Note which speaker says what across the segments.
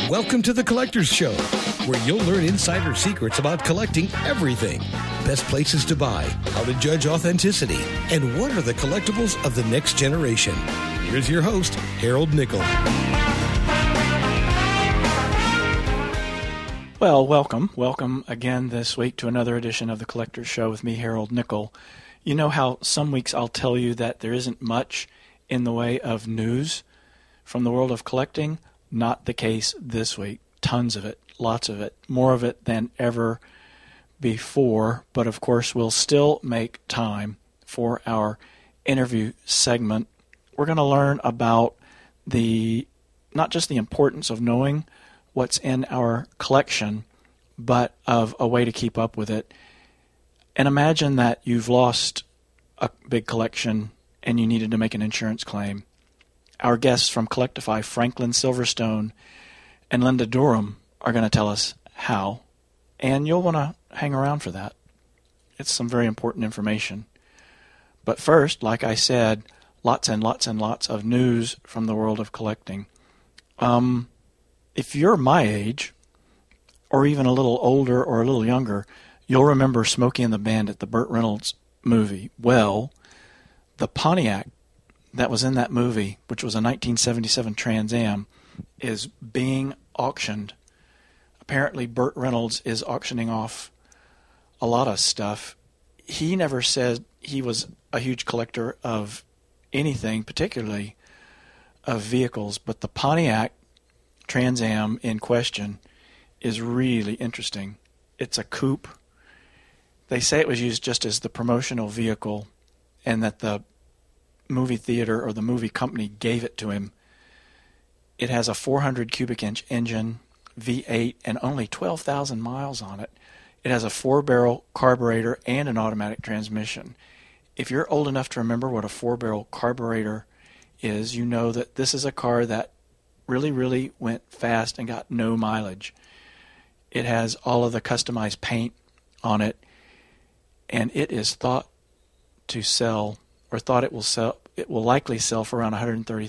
Speaker 1: Welcome to The Collector's Show, where you'll learn insider secrets about collecting everything. Best places to buy, how to judge authenticity, and what are the collectibles of the next generation. Here's your host, Harold Nickel.
Speaker 2: Well, welcome again this week to another edition of The Collector's Show with me, Harold Nickel. You know how some weeks I'll tell you that there isn't much in the way of news from the world of collecting? Not the case this week. Tons of it, lots of it, more of it than ever before. But of course, we'll still make time for our interview segment. We're going to learn about not just the importance of knowing what's in our collection, but of a way to keep up with it. And imagine that you've lost a big collection and you needed to make an insurance claim. Our guests from Collectify, Franklin Silverstone and Linda Durham, are going to tell us how, and you'll want to hang around for that. It's some very important information. But first, like I said, lots and lots and lots of news from the world of collecting. If you're my age, or even a little older or a little younger, you'll remember Smokey and the Bandit, the Burt Reynolds movie. Well, the Pontiac that was in that movie, which was a 1977 Trans Am, is being auctioned. Apparently, Burt Reynolds is auctioning off a lot of stuff. He never said he was a huge collector of anything, particularly of vehicles, but the Pontiac Trans Am in question is really interesting. It's a coupe. They say it was used just as the promotional vehicle and that the movie theater or the movie company gave it to him. It has a 400 cubic inch engine, V8, and only 12,000 miles on it. It has a 4-barrel carburetor and an automatic transmission. If you're old enough to remember what a 4-barrel carburetor is, you know that this is a car that really went fast and got no mileage. It has all of the customized paint on it, and it is thought to sell, or thought it will sell. It will likely sell for around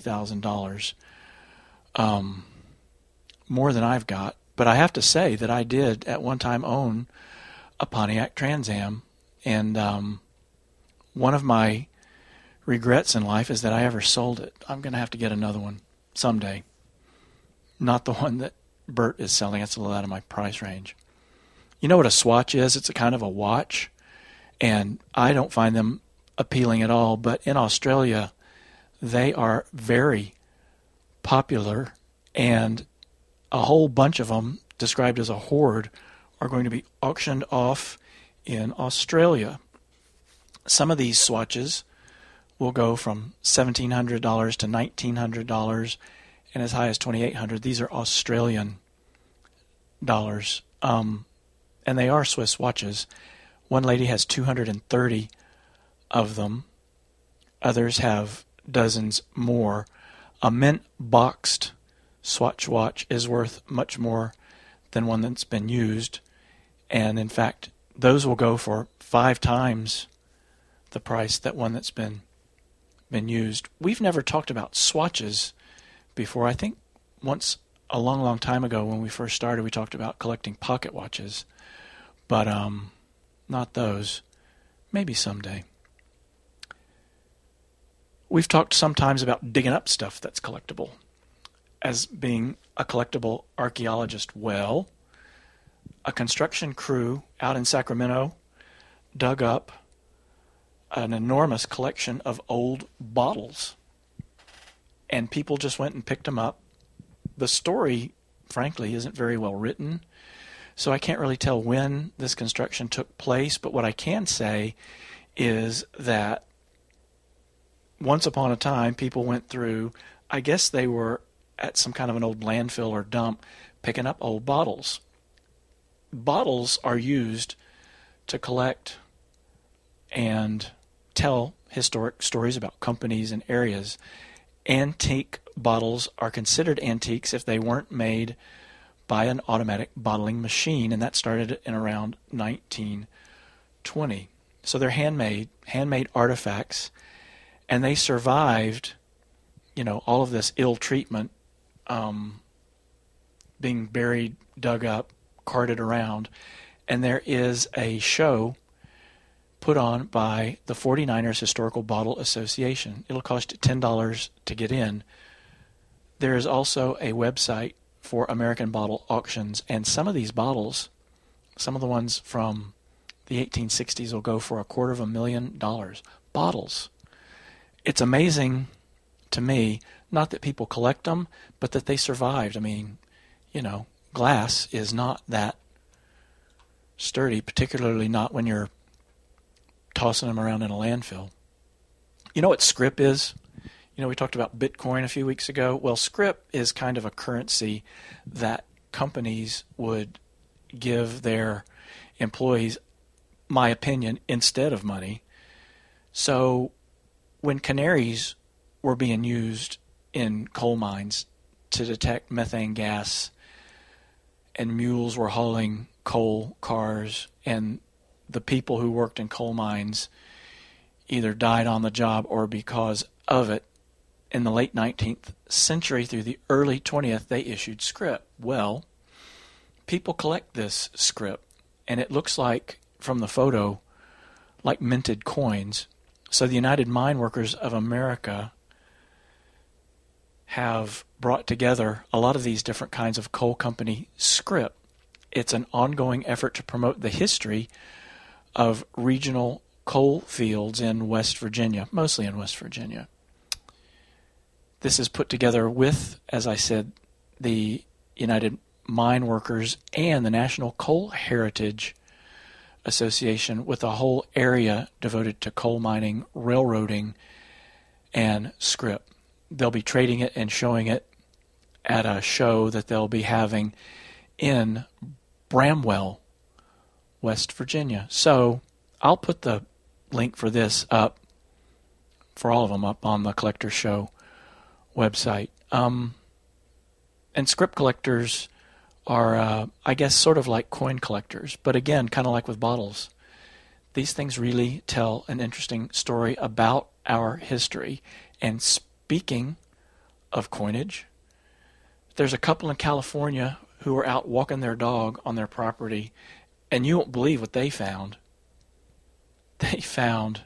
Speaker 2: $130,000, more than I've got. But I have to say that I did at one time own a Pontiac Trans Am, and one of my regrets in life is that I ever sold it. I'm going to have to get another one someday. Not the one that Burt is selling. It's a little out of my price range. You know what a Swatch is? It's a kind of a watch, and I don't find them appealing at all, but in Australia they are very popular, and a whole bunch of them, described as a horde, are going to be auctioned off in Australia. Some of these Swatches will go from $1,700 to $1,900 and as high as $2,800. These are Australian dollars, and they are Swiss watches. One lady has 230 of them. Others have dozens more. A mint boxed Swatch watch is worth much more than one that's been used, and in fact those will go for 5 times the price that one that's been used. We've never talked about Swatches before. I think once a long time ago when we first started we talked about collecting pocket watches, but not those. Maybe someday. We've talked sometimes about digging up stuff that's collectible as being a collectible archaeologist. Well, a construction crew out in Sacramento dug up an enormous collection of old bottles, and people just went and picked them up. The story, frankly, isn't very well written, so I can't really tell when this construction took place, but what I can say is that once upon a time, people went through, I guess they were at some kind of an old landfill or dump, picking up old bottles. Bottles are used to collect and tell historic stories about companies and areas. Antique bottles are considered antiques if they weren't made by an automatic bottling machine, and that started in around 1920. So they're handmade artifacts, and they survived, all of this ill treatment being buried, dug up, carted around. And there is a show put on by the 49ers Historical Bottle Association. It'll cost you $10 to get in. There is also a website for American bottle auctions, and some of these bottles, some of the ones from the 1860s will go for $250,000. Bottles. It's amazing to me, not that people collect them, but that they survived. I mean, glass is not that sturdy, particularly not when you're tossing them around in a landfill. You know what scrip is? We talked about Bitcoin a few weeks ago. Well, scrip is kind of a currency that companies would give their employees, my opinion, instead of money. So when canaries were being used in coal mines to detect methane gas, and mules were hauling coal cars, and the people who worked in coal mines either died on the job or because of it, in the late 19th century through the early 20th, they issued scrip. Well, people collect this scrip, and it looks like, from the photo, like minted coins. So the United Mine Workers of America have brought together a lot of these different kinds of coal company scrip. It's an ongoing effort to promote the history of regional coal fields in West Virginia, mostly in West Virginia. This is put together with, as I said, the United Mine Workers and the National Coal Heritage Association, with a whole area devoted to coal mining, railroading, and scrip. They'll be trading it and showing it at a show that they'll be having in Bramwell, West Virginia. So I'll put the link for this up, for all of them, up on the Collector Show website. And scrip collectors are, I guess, sort of like coin collectors, but again, kind of like with bottles. These things really tell an interesting story about our history. And speaking of coinage, there's a couple in California who were out walking their dog on their property, and you won't believe what they found. They found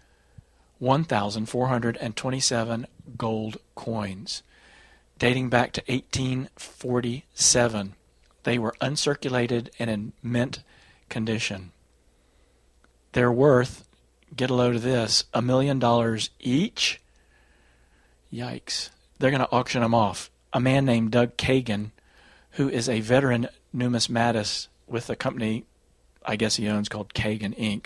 Speaker 2: 1,427 gold coins dating back to 1847. They were uncirculated and in mint condition. They're worth, get a load of this, $1 million each. Yikes. They're going to auction them off. A man named Doug Kagan, who is a veteran numismatist with a company I guess he owns called Kagan Inc.,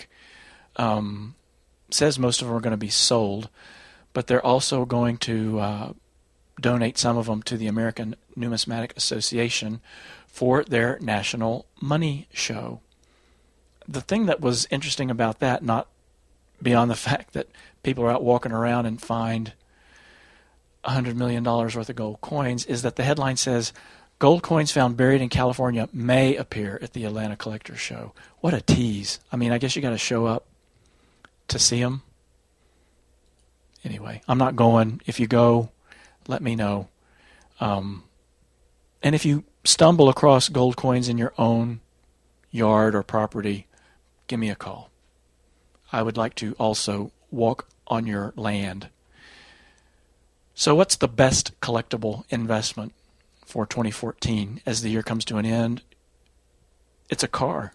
Speaker 2: says most of them are going to be sold, but they're also going to donate some of them to the American Numismatic Association for their National Money Show. The thing that was interesting about that, not beyond the fact that people are out walking around and find $100 million worth of gold coins, is that the headline says, "Gold coins found buried in California may appear at the Atlanta Collector Show." What a tease. I mean, I guess you got to show up to see them. Anyway, I'm not going. If you go, let me know. And if you stumble across gold coins in your own yard or property, give me a call. I would like to also walk on your land. So what's the best collectible investment for 2014 as the year comes to an end? It's a car.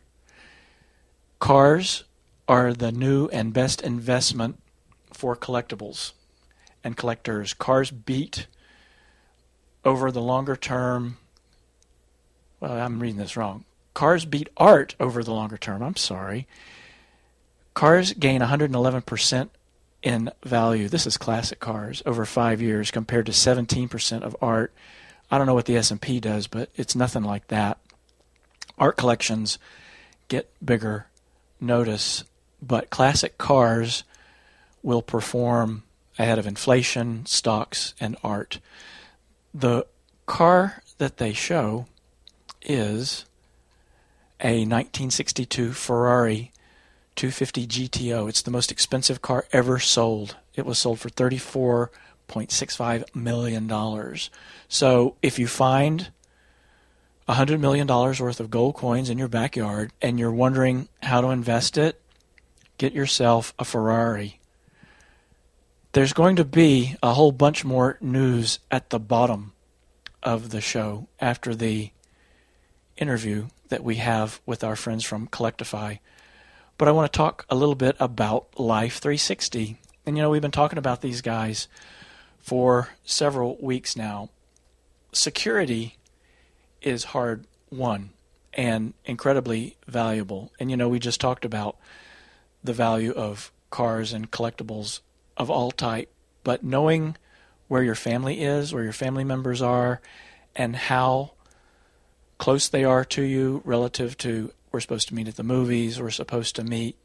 Speaker 2: Cars are the new and best investment for collectibles and collectors. Cars beat over the longer term. Well, I'm reading this wrong. Cars beat art over the longer term. I'm sorry. Cars gain 111% in value. This is classic cars over 5 years compared to 17% of art. I don't know what the S&P does, but it's nothing like that. Art collections get bigger notice, but classic cars will perform ahead of inflation, stocks, and art. The car that they show is a 1962 Ferrari 250 GTO. It's the most expensive car ever sold. It was sold for $34.65 million. So if you find $100 million worth of gold coins in your backyard and you're wondering how to invest it, get yourself a Ferrari. There's going to be a whole bunch more news at the bottom of the show after the interview that we have with our friends from Collectify. But I want to talk a little bit about Life 360. And we've been talking about these guys for several weeks now. Security is hard won and incredibly valuable. And we just talked about the value of cars and collectibles of all type, but knowing where your family is, where your family members are, and how close they are to you relative to we're supposed to meet at the movies, we're supposed to meet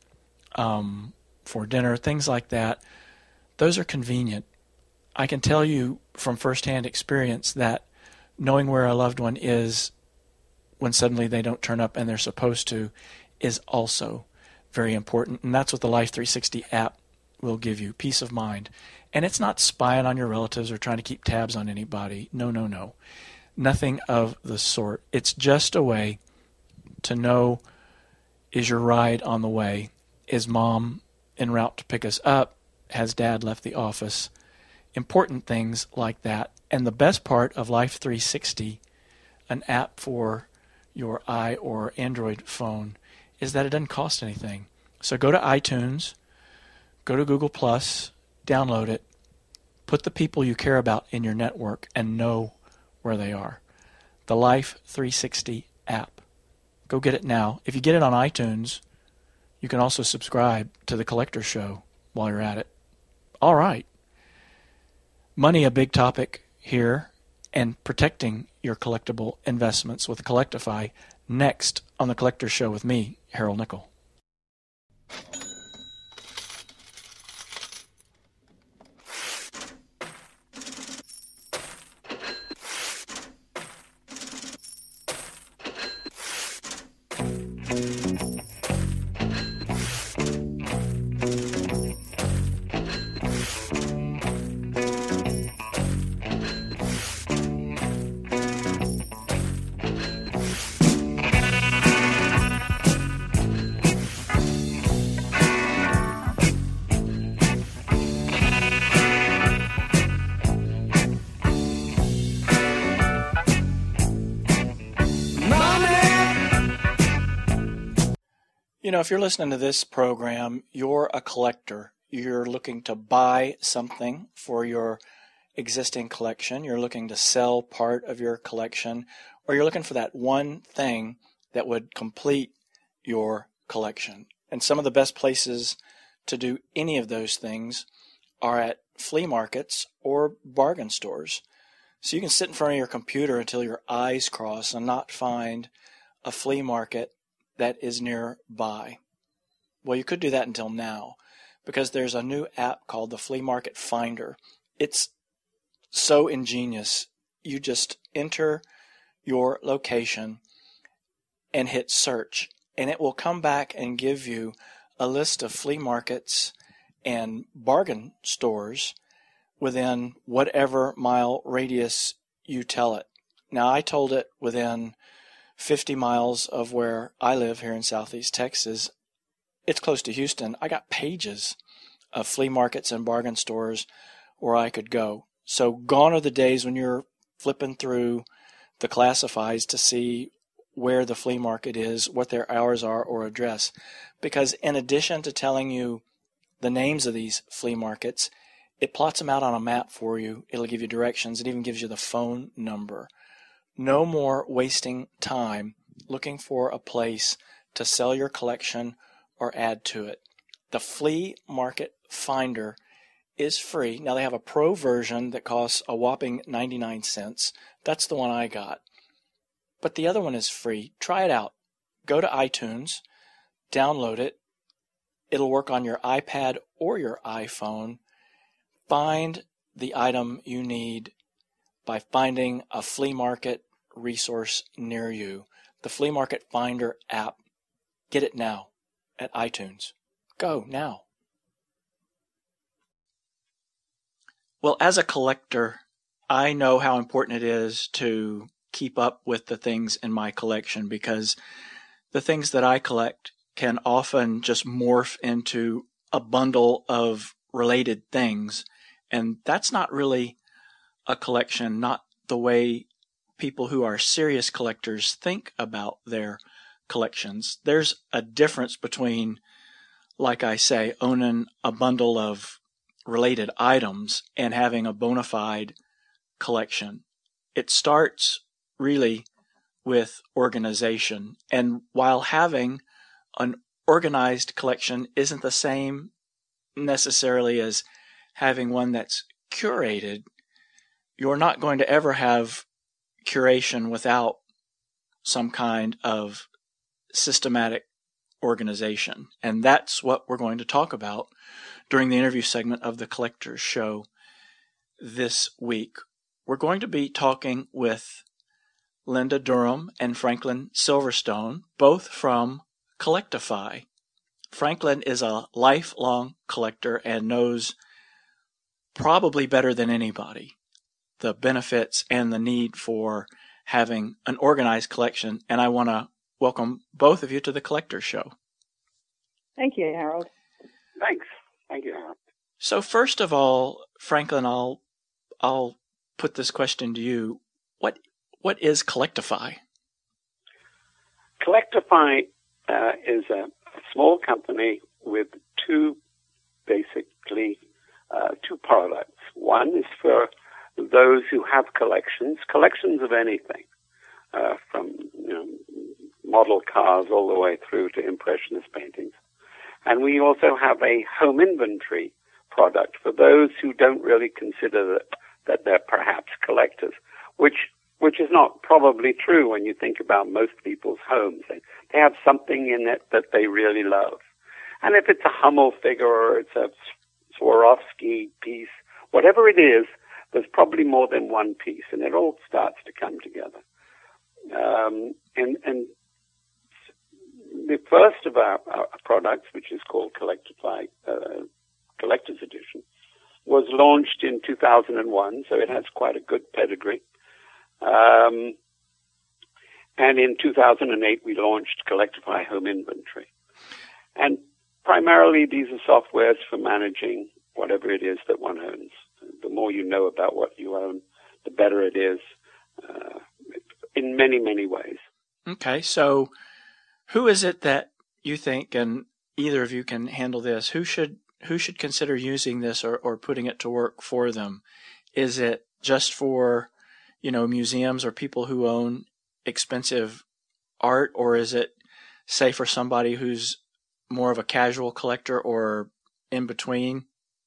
Speaker 2: for dinner, things like that, those are convenient. I can tell you from firsthand experience that knowing where a loved one is when suddenly they don't turn up and they're supposed to is also very important. And that's what the Life 360 app will give you, peace of mind. And it's not spying on your relatives or trying to keep tabs on anybody. No. Nothing of the sort. It's just a way to know, is your ride on the way? Is mom en route to pick us up? Has dad left the office? Important things like that. And the best part of Life 360, an app for your i or Android phone, is that it doesn't cost anything. So go to iTunes, go to Google+, download it, put the people you care about in your network, and know where they are. The Life 360 app. Go get it now. If you get it on iTunes, you can also subscribe to the Collector Show while you're at it. All right. Money, a big topic here, and protecting your collectible investments with Collectify next on the Collector Show with me, Harold Nickel. If you're listening to this program, you're a collector. You're looking to buy something for your existing collection. You're looking to sell part of your collection, or you're looking for that one thing that would complete your collection. And some of the best places to do any of those things are at flea markets or bargain stores. So you can sit in front of your computer until your eyes cross and not find a flea market that is nearby. Well, you could do that until now, because there's a new app called the Flea Market Finder. It's so ingenious. You just enter your location and hit search, and it will come back and give you a list of flea markets and bargain stores within whatever mile radius you tell it. Now, I told it within 50 miles of where I live here in Southeast Texas. It's close to Houston. I got pages of flea markets and bargain stores where I could go. So gone are the days when you're flipping through the classifieds to see where the flea market is, what their hours are, or address. Because in addition to telling you the names of these flea markets, it plots them out on a map for you. It'll give you directions. It even gives you the phone number. No more wasting time looking for a place to sell your collection or add to it. The Flea Market Finder is free. Now, they have a pro version that costs a whopping 99 cents. That's the one I got. But the other one is free. Try it out. Go to iTunes, download it. It'll work on your iPad or your iPhone. Find the item you need by finding a flea market resource near you. The Flea Market Finder app. Get it now at iTunes. Go now. Well, as a collector, I know how important it is to keep up with the things in my collection, because the things that I collect can often just morph into a bundle of related things. And that's not really a collection, not the way people who are serious collectors think about their collections. There's a difference between, like I say, owning a bundle of related items and having a bona fide collection. It starts really with organization. And while having an organized collection isn't the same necessarily as having one that's curated, you're not going to ever have curation without some kind of systematic organization. And that's what we're going to talk about during the interview segment of the Collector's Show this week. We're going to be talking with Linda Durham and Franklin Silverstone, both from Collectify. Franklin is a lifelong collector and knows probably better than anybody the benefits and the need for having an organized collection. And I want to welcome both of you to the Collector's Show.
Speaker 3: Thank you, Harold.
Speaker 4: Thanks. Thank you, Harold.
Speaker 2: So first of all, Franklin, I'll put this question to you. What is Collectify?
Speaker 4: Collectify is a small company with two products. One is for those who have collections of anything, from model cars all the way through to impressionist paintings. And we also have a home inventory product for those who don't really consider that they're perhaps collectors, which is not probably true when you think about most people's homes. They have something in it that they really love. And if it's a Hummel figure or it's a Swarovski piece, whatever it is, there's probably more than one piece, and it all starts to come together. And the first of our products, which is called Collectify Collector's Edition, was launched in 2001, so it has quite a good pedigree. And in 2008, we launched Collectify Home Inventory. And primarily, these are softwares for managing whatever it is that one owns. The more you know about what you own, the better it is in many, many ways.
Speaker 2: Okay, so who is it that you think, and either of you can handle this, who should consider using this or putting it to work for them? Is it just for, museums or people who own expensive art, or is it, say, for somebody who's more of a casual collector or in between?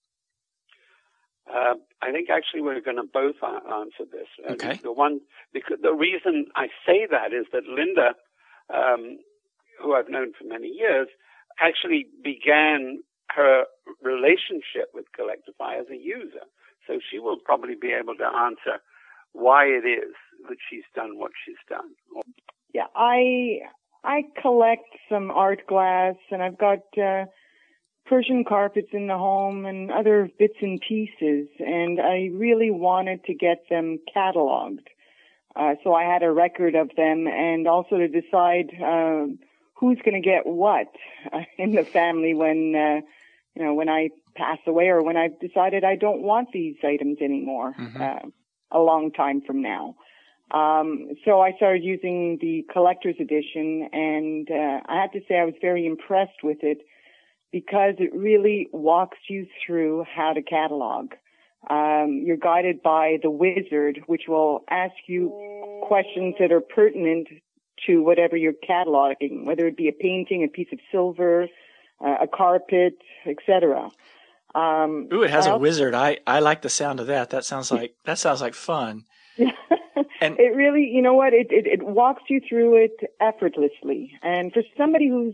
Speaker 4: I think actually we're going to both answer this.
Speaker 2: Okay.
Speaker 4: The reason I say that is that Linda, who I've known for many years, actually began her relationship with Collectify as a user. So she will probably be able to answer why it is that she's done what she's done.
Speaker 3: Yeah, I collect some art glass, and I've got Persian carpets in the home and other bits and pieces, and I really wanted to get them cataloged. So I had a record of them, and also to decide who's going to get what in the family when I pass away, or when I've decided I don't want these items anymore, a long time from now. So I started using the collector's edition, and I have to say I was very impressed with it, because it really walks you through how to catalog. You're guided by the wizard, which will ask you questions that are pertinent to whatever you're cataloging, whether it be a painting, a piece of silver, a carpet, etc.
Speaker 2: Ooh, it has a wizard. I like the sound of that. That sounds like fun. And
Speaker 3: it really, it walks you through it effortlessly. And for somebody who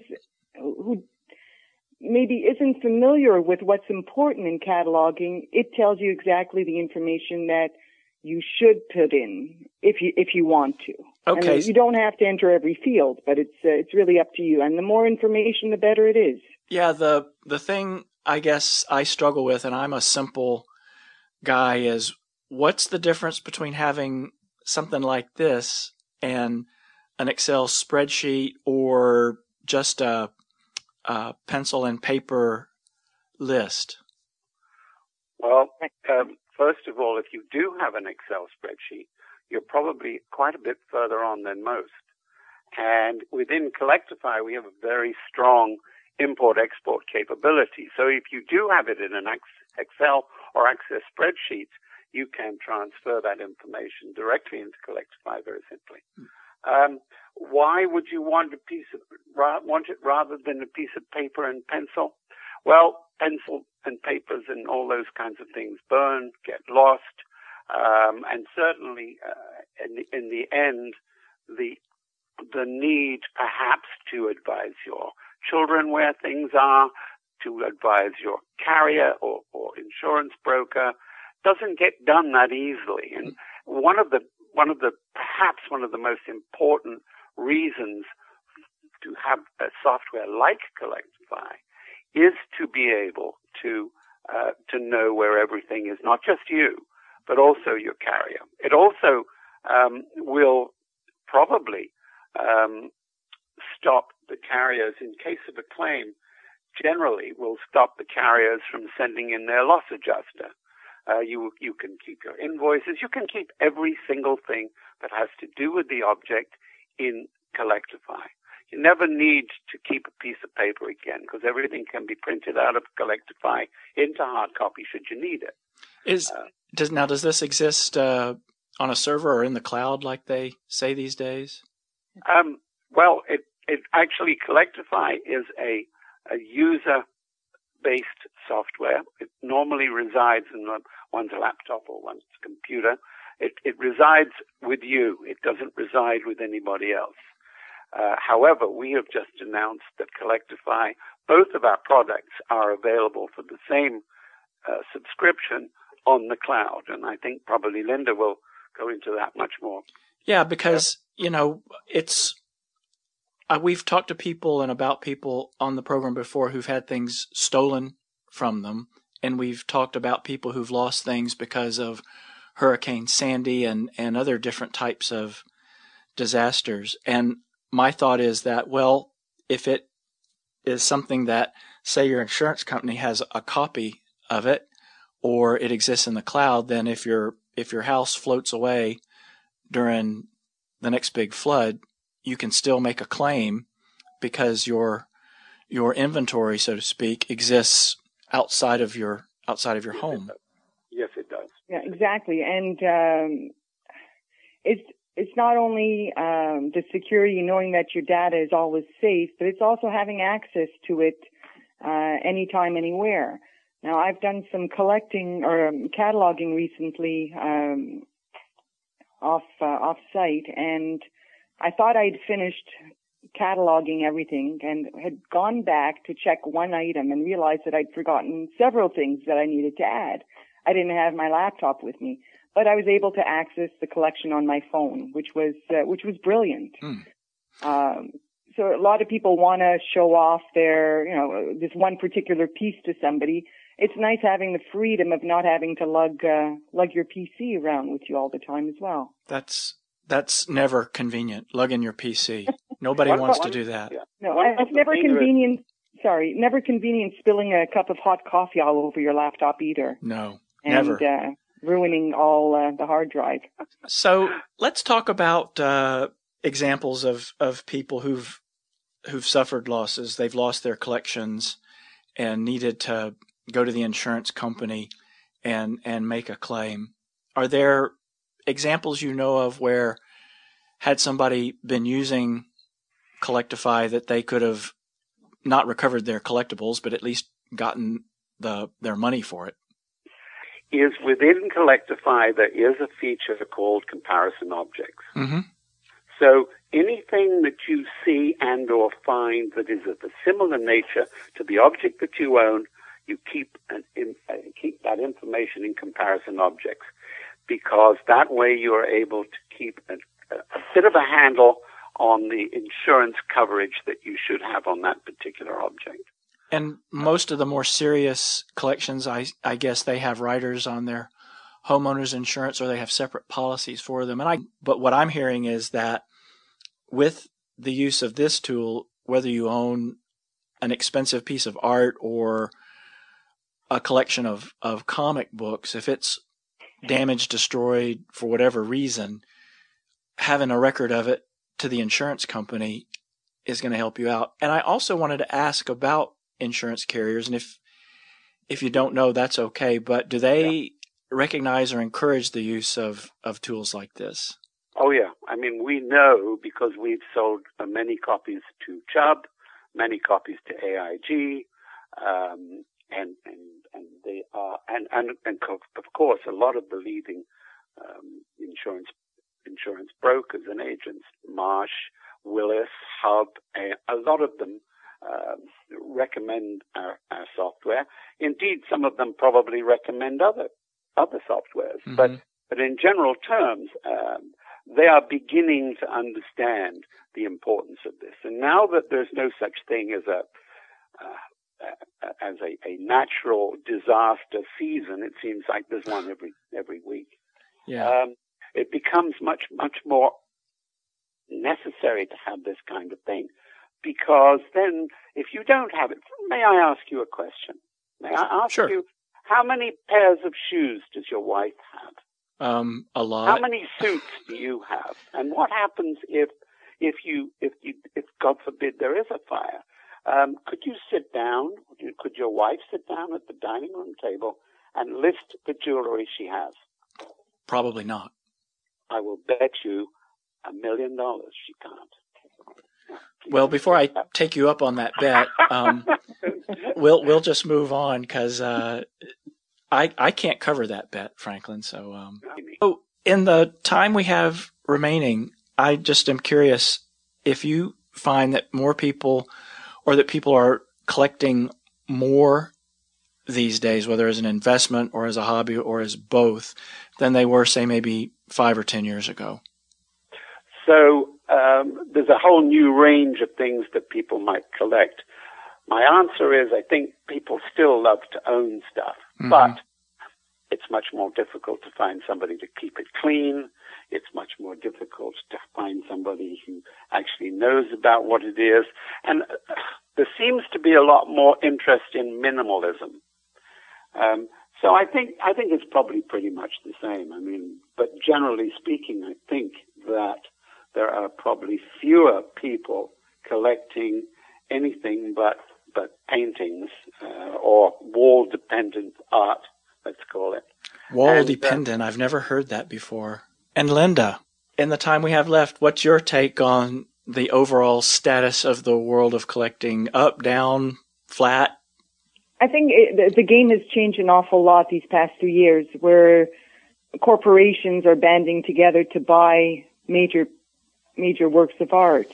Speaker 3: maybe isn't familiar with what's important in cataloging, it tells you exactly the information that you should put in if you want to.
Speaker 2: Okay.
Speaker 3: And you don't have to enter every field, but it's really up to you. And the more information, the better it is.
Speaker 2: Yeah, the thing I guess I struggle with, and I'm a simple guy, is what's the difference between having something like this and an Excel spreadsheet or just a pencil and paper list?
Speaker 4: Well, first of all, if you do have an Excel spreadsheet, you're probably quite a bit further on than most. And within Collectify, we have a very strong import-export capability. So if you do have it in an Excel or Access spreadsheet, you can transfer that information directly into Collectify very simply. Why would you want it rather than a piece of paper and pencil? Well, pencil and papers and all those kinds of things burn, get lost, and certainly in the end, the need perhaps to advise your children where things are, to advise your carrier or insurance broker, doesn't get done that easily. And one of the most important reasons to have a software like Collectify is to be able to know where everything is, not just you, but also your carrier. It also will probably stop the carriers, in case of a claim, generally will stop the carriers from sending in their loss adjuster. You can keep your invoices. You can keep every single thing that has to do with the object in Collectify. You never need to keep a piece of paper again because everything can be printed out of Collectify into hard copy should you need it.
Speaker 2: Does this exist on a server or in the cloud like they say these days?
Speaker 4: Well, it actually, Collectify is a user-based software. It normally resides in one's laptop or one's computer. It resides with you. It doesn't reside with anybody else. However, we have just announced that Collectify, both of our products are available for the same subscription on the cloud. And I think probably Linda will go into that much more.
Speaker 2: Yeah, because, it's... we've talked to people and about people on the program before who've had things stolen from them, and we've talked about people who've lost things because of Hurricane Sandy and other different types of disasters. And my thought is that, well, if it is something that, say, your insurance company has a copy of it, or it exists in the cloud, then if your house floats away during the next big flood, you can still make a claim because your inventory, so to speak, exists outside of your home.
Speaker 4: Yes, it does.
Speaker 3: Yeah, exactly. And it's not only the security, knowing that your data is always safe, but it's also having access to it anytime, anywhere. Now, I've done some collecting or cataloging recently off-site, and I thought I'd finished cataloging everything and had gone back to check one item and realized that I'd forgotten several things that I needed to add. I didn't have my laptop with me, but I was able to access the collection on my phone, which was brilliant. So a lot of people want to show off their, this one particular piece to somebody. It's nice having the freedom of not having to lug your PC around with you all the time as well.
Speaker 2: That's never convenient, lugging your PC. Nobody wants to do that.
Speaker 4: Yeah.
Speaker 3: No, it's never convenient. Sorry, never convenient spilling a cup of hot coffee all over your laptop either.
Speaker 2: No,
Speaker 3: and,
Speaker 2: never.
Speaker 3: Ruining all the hard drive.
Speaker 2: So let's talk about examples of people who've suffered losses. They've lost their collections and needed to go to the insurance company and make a claim. Are there examples you know of where, had somebody been using Collectify, that they could have not recovered their collectibles, but at least gotten their money for it?
Speaker 4: Is within Collectify, there is a feature called comparison objects.
Speaker 2: Mm-hmm.
Speaker 4: So anything that you see and or find that is of a similar nature to the object that you own, you keep that information in comparison objects, because that way you are able to keep a bit of a handle on the insurance coverage that you should have on that particular object.
Speaker 2: And most of the more serious collections, I guess they have riders on their homeowners insurance or they have separate policies for them. But what I'm hearing is that with the use of this tool, whether you own an expensive piece of art or a collection of comic books, if it's damaged, destroyed for whatever reason, having a record of it to the insurance company is going to help you out. And I also wanted to ask about insurance carriers, and if you don't know, that's okay, but do they recognize or encourage the use of tools like this?
Speaker 4: Oh, yeah. I mean, we know because we've sold many copies to Chubb, many copies to AIG, and they are, and of course, a lot of the leading insurance brokers and agents, Marsh, Willis, Hub, a lot of them recommend our software. Indeed, some of them probably recommend other softwares. Mm-hmm. But in general terms, they are beginning to understand the importance of this. And now that there's no such thing as a natural disaster season, it seems like there's one every week.
Speaker 2: Yeah.
Speaker 4: It becomes much more necessary to have this kind of thing, because then if you don't have it, may I ask you a question? May I ask
Speaker 2: Sure.
Speaker 4: you, how many pairs of shoes does your wife have?
Speaker 2: A lot.
Speaker 4: How many suits do you have? And what happens if God forbid there is a fire? Could you sit down? Could your wife sit down at the dining room table and list the jewelry she has?
Speaker 2: Probably not.
Speaker 4: I will bet you $1 million she can't.
Speaker 2: Well, before I take you up on that bet, we'll just move on because I can't cover that bet, Franklin. So in the time we have remaining, I just am curious if you find that more people, or that people are collecting more these days, whether as an investment or as a hobby or as both, than they were, say, maybe 5 or 10 years ago.
Speaker 4: So there's a whole new range of things that people might collect. My answer is I think people still love to own stuff, mm-hmm. but it's much more difficult to find somebody to keep it clean. It's much more difficult to find somebody who actually knows about what it is. And there seems to be a lot more interest in minimalism. So I think it's probably pretty much the same. I mean, but generally speaking, I think that there are probably fewer people collecting anything but paintings or wall-dependent art, let's call it.
Speaker 2: Wall-dependent, I've never heard that before. And Linda, in the time we have left, what's your take on the overall status of the world of collecting? Up, down, flat?
Speaker 3: I think the game has changed an awful lot these past 2 years, where corporations are banding together to buy major works of art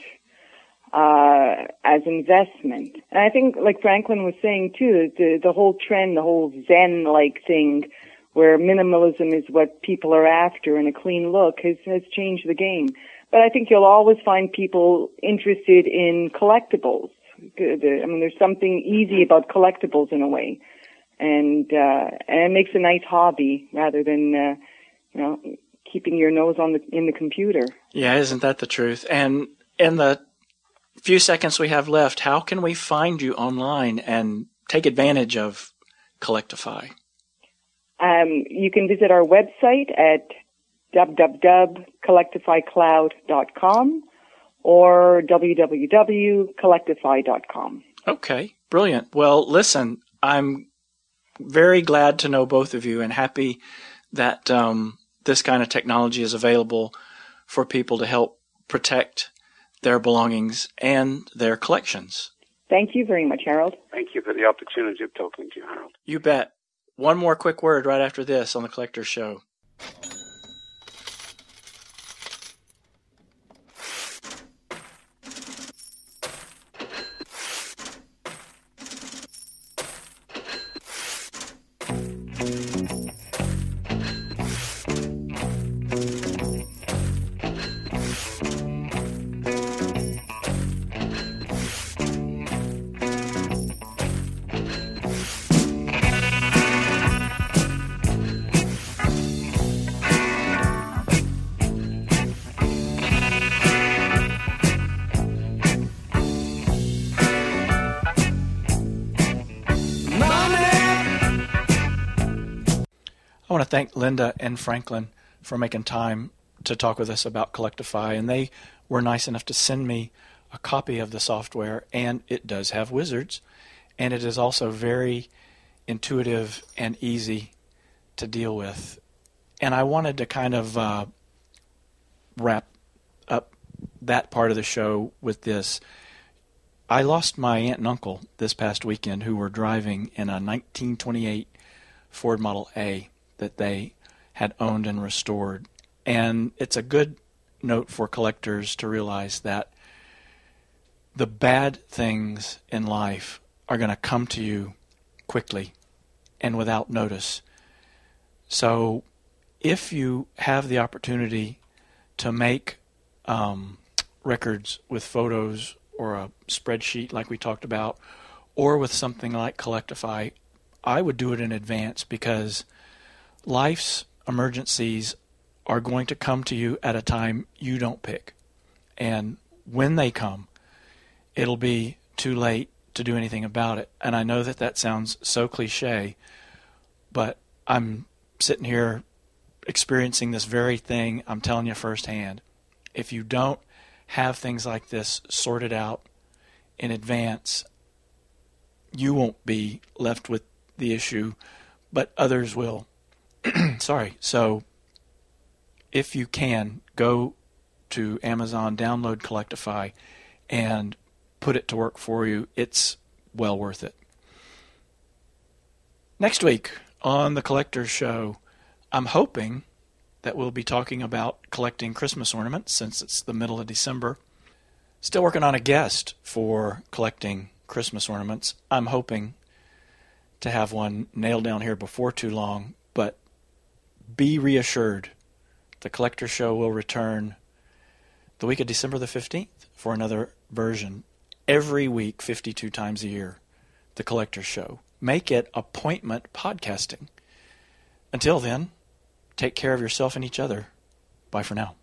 Speaker 3: as investment. And I think, like Franklin was saying too, the whole trend, the whole Zen-like thing, where minimalism is what people are after and a clean look has changed the game. But I think you'll always find people interested in collectibles. I mean, there's something easy about collectibles in a way, and it makes a nice hobby rather than keeping your nose in the computer.
Speaker 2: Yeah, isn't that the truth? And in the few seconds we have left, how can we find you online and take advantage of Collectify?
Speaker 3: You can visit our website at www.collectifycloud.com or www.collectify.com.
Speaker 2: Okay, brilliant. Well, listen, I'm very glad to know both of you and happy that this kind of technology is available for people to help protect their belongings and their collections.
Speaker 3: Thank you very much, Harold.
Speaker 4: Thank you for the opportunity of talking to you, Harold.
Speaker 2: You bet. One more quick word right after this on The Collector's Show. to thank Linda and Franklin for making time to talk with us about Collectify, and they were nice enough to send me a copy of the software, and it does have wizards, and it is also very intuitive and easy to deal with. And I wanted to kind of wrap up that part of the show with this. I lost my aunt and uncle this past weekend who were driving in a 1928 Ford Model A that they had owned and restored. And it's a good note for collectors to realize that the bad things in life are going to come to you quickly and without notice. So if you have the opportunity to make records with photos or a spreadsheet like we talked about, or with something like Collectify, I would do it in advance, because life's emergencies are going to come to you at a time you don't pick. And when they come, it'll be too late to do anything about it. And I know that that sounds so cliche, but I'm sitting here experiencing this very thing. I'm telling you firsthand. If you don't have things like this sorted out in advance, you won't be left with the issue, but others will. Sorry. So if you can, go to Amazon, download Collectify, and put it to work for you. It's well worth it. Next week on the Collector's Show, I'm hoping that we'll be talking about collecting Christmas ornaments, since it's the middle of December. Still working on a guest for collecting Christmas ornaments. I'm hoping to have one nailed down here before too long, but be reassured, the Collector Show will return the week of December the 15th for another version. Every week, 52 times a year, the Collector Show. Make it appointment podcasting. Until then, take care of yourself and each other. Bye for now.